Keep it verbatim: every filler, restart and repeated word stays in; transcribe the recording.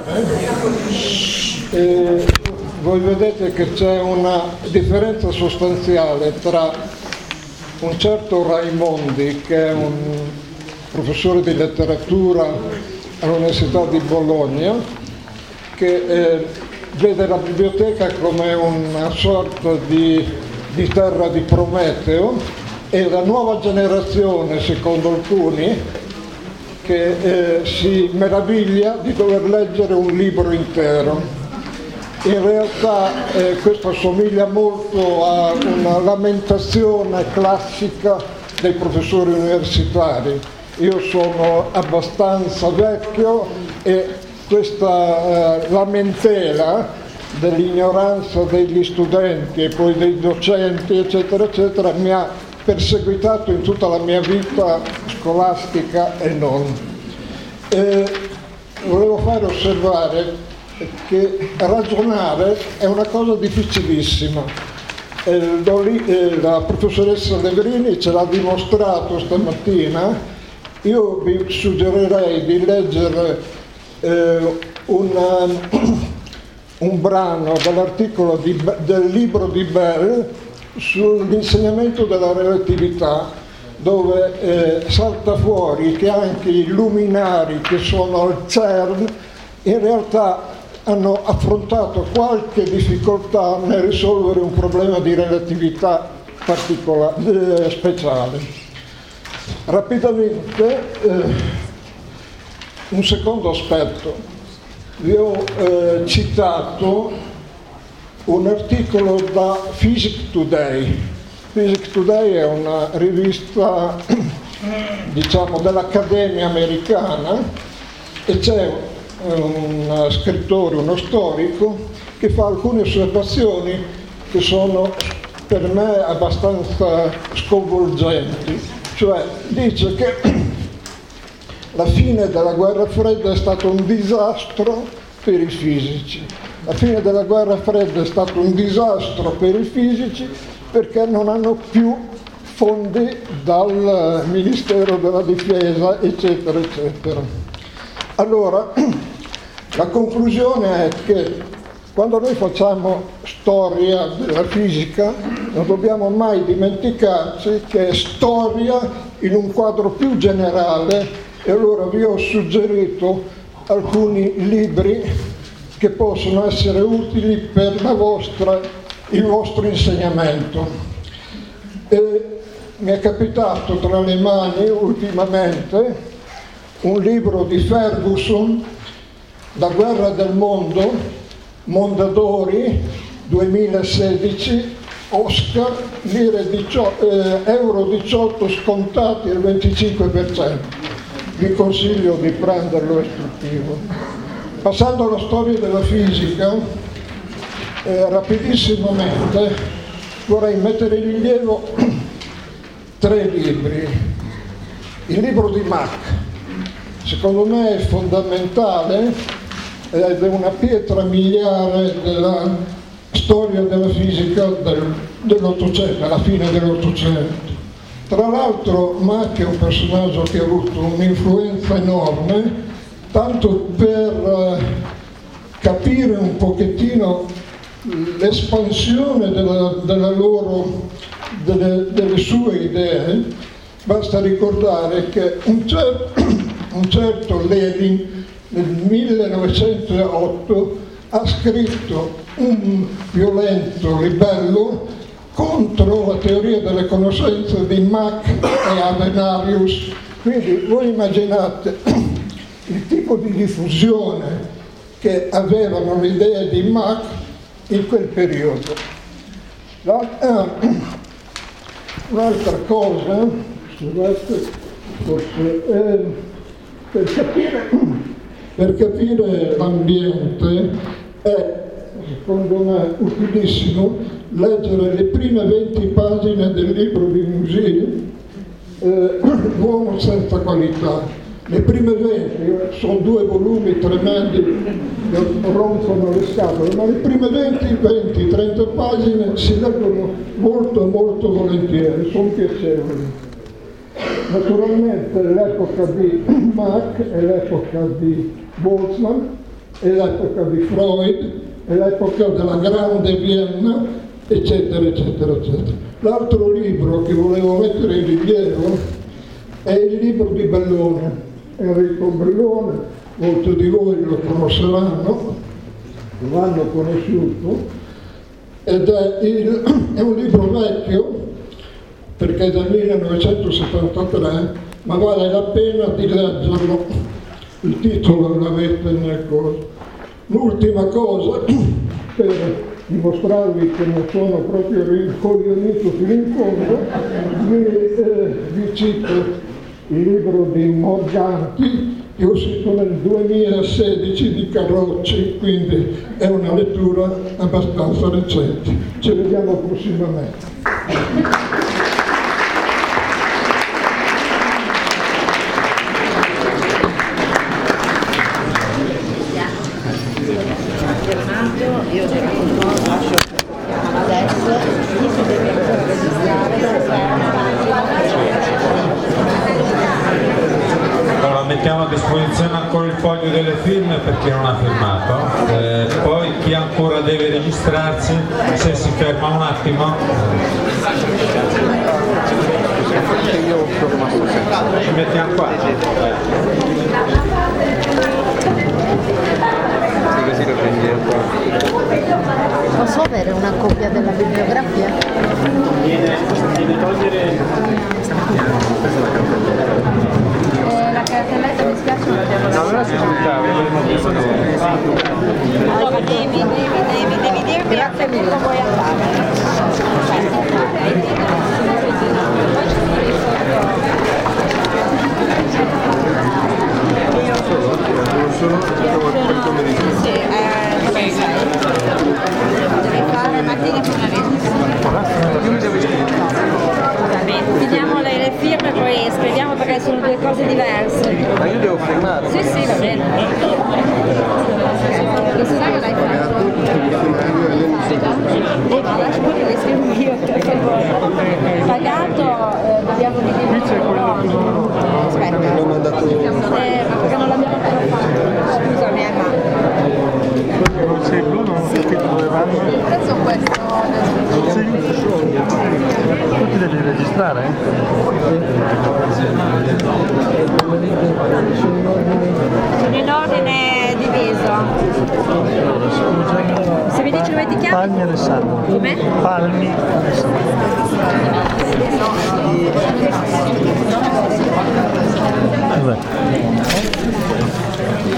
E voi vedete che c'è una differenza sostanziale tra un certo Raimondi, che è un professore di letteratura all'Università di Bologna, che eh, vede la biblioteca come una sorta di, di terra di Prometeo, e la nuova generazione, secondo alcuni, che eh, si meraviglia di dover leggere un libro intero. In realtà eh, questo assomiglia molto a una lamentazione classica dei professori universitari. Io sono abbastanza vecchio e questa eh, lamentela dell'ignoranza degli studenti e poi dei docenti, eccetera, eccetera, mi ha perseguitato in tutta la mia vita scolastica e non. E volevo fare osservare che ragionare è una cosa difficilissima. La professoressa Leverini ce l'ha dimostrato stamattina. Io vi suggerirei di leggere eh, una, un brano dall'articolo di, del libro di Bell sull'insegnamento della relatività, dove eh, salta fuori che anche i luminari che sono al CERN in realtà hanno affrontato qualche difficoltà nel risolvere un problema di relatività particolare, eh, speciale. Rapidamente, eh, un secondo aspetto. Vi ho eh, citato un articolo da Physics Today. Physics Today è una rivista, diciamo, dell'Accademia americana, e c'è un scrittore, uno storico, che fa alcune osservazioni che sono per me abbastanza sconvolgenti. Cioè dice che la fine della guerra fredda è stato un disastro per i fisici. La fine della guerra fredda è stato un disastro per i fisici perché non hanno più fondi dal Ministero della Difesa, eccetera, eccetera. Allora, la conclusione è che quando noi facciamo storia della fisica non dobbiamo mai dimenticarci che è storia in un quadro più generale, e allora vi ho suggerito alcuni libri che possono essere utili per la vostra, il vostro insegnamento. E mi è capitato tra le mani ultimamente un libro di Ferguson, La guerra del mondo, Mondadori, duemilasedici, Oscar, lire diciotto, eh, euro diciotto scontati al venticinque per cento. Vi consiglio di prenderlo, istruttivo. Passando alla storia della fisica, eh, rapidissimamente vorrei mettere in rilievo tre libri. Il libro di Mach, secondo me è fondamentale ed è una pietra miliare della storia della fisica del, dell'Ottocento, alla fine dell'Ottocento. Tra l'altro Mach è un personaggio che ha avuto un'influenza enorme, tanto per eh, capire un pochettino l'espansione della, della loro, delle, delle sue idee. Basta ricordare che un certo, un certo Lenin nel millenovecentootto ha scritto un violento libello contro la teoria delle conoscenze di Mach e Avenarius. Quindi voi immaginate il tipo di diffusione che avevano le idee di Mach in quel periodo. Un'altra cosa, scusate, forse, eh, per capire, per capire l'ambiente è, secondo me, utilissimo leggere le prime venti pagine del libro di Musil, eh, L'uomo senza qualità. Le prime venti, sono due volumi tremendi che rompono le scatole, ma le prime venti, venti, trenta pagine si leggono molto molto volentieri, sono piacevoli. Naturalmente l'epoca di Mach e l'epoca di Boltzmann è l'epoca di Freud, è l'epoca della grande Vienna, eccetera, eccetera, eccetera. L'altro libro che volevo mettere in rilievo è il libro di Bellone, Enrico Bellone, molti di voi lo conosceranno, lo hanno conosciuto, ed è, il, è un libro vecchio, perché è del millenovecentosettantatré, ma vale la pena di leggerlo. Il titolo l'avete nel corso. L'ultima cosa, per dimostrarvi che non sono proprio rincoglionito fino in fondo, vi, eh, vi cito il libro di Morganti, che è uscito nel duemilasedici di Carrocci, quindi è una lettura abbastanza recente. Ci vediamo prossimamente. Io ti racconto, lascio adesso, si deve ancora registrare. Allora mettiamo a disposizione ancora il foglio delle firme per chi non ha firmato, eh, poi chi ancora deve registrarsi, se si ferma un attimo. Ci mettiamo qua. Così lo prendiamo qua. Posso avere una copia della bibliografia? Viene, viene togliere Eh, la cartelletta mi spiace non l'abbiamo lasciata. no, non si aspettava, volevo Allora, devi, devi, devi, devi dirmi a che punto vuoi andare. Sì, eh, devi fare mattina prima ti diamo le, le firme, poi scriviamo perché sono due cose diverse. Ma io devo firmare. Sì, sì, va bene. Lo sai che l'hai fatto? Eh, ma lascia che le scrivo io, per favore. Pagato, eh, dobbiamo dividere. Aspetta. L'ho mandato io. Eh, ma perché non l'abbiamo ancora fatto? Scusami, eh, ma... Non sei blu, non ho capito dove vanno. Ho preso questo adesso. Sì. Tu ti devi registrare? Sono in ordine diviso. Se mi dici dove ti chiami? Palmi Alessandro. Come? Palmi Alessandro. Vabbè.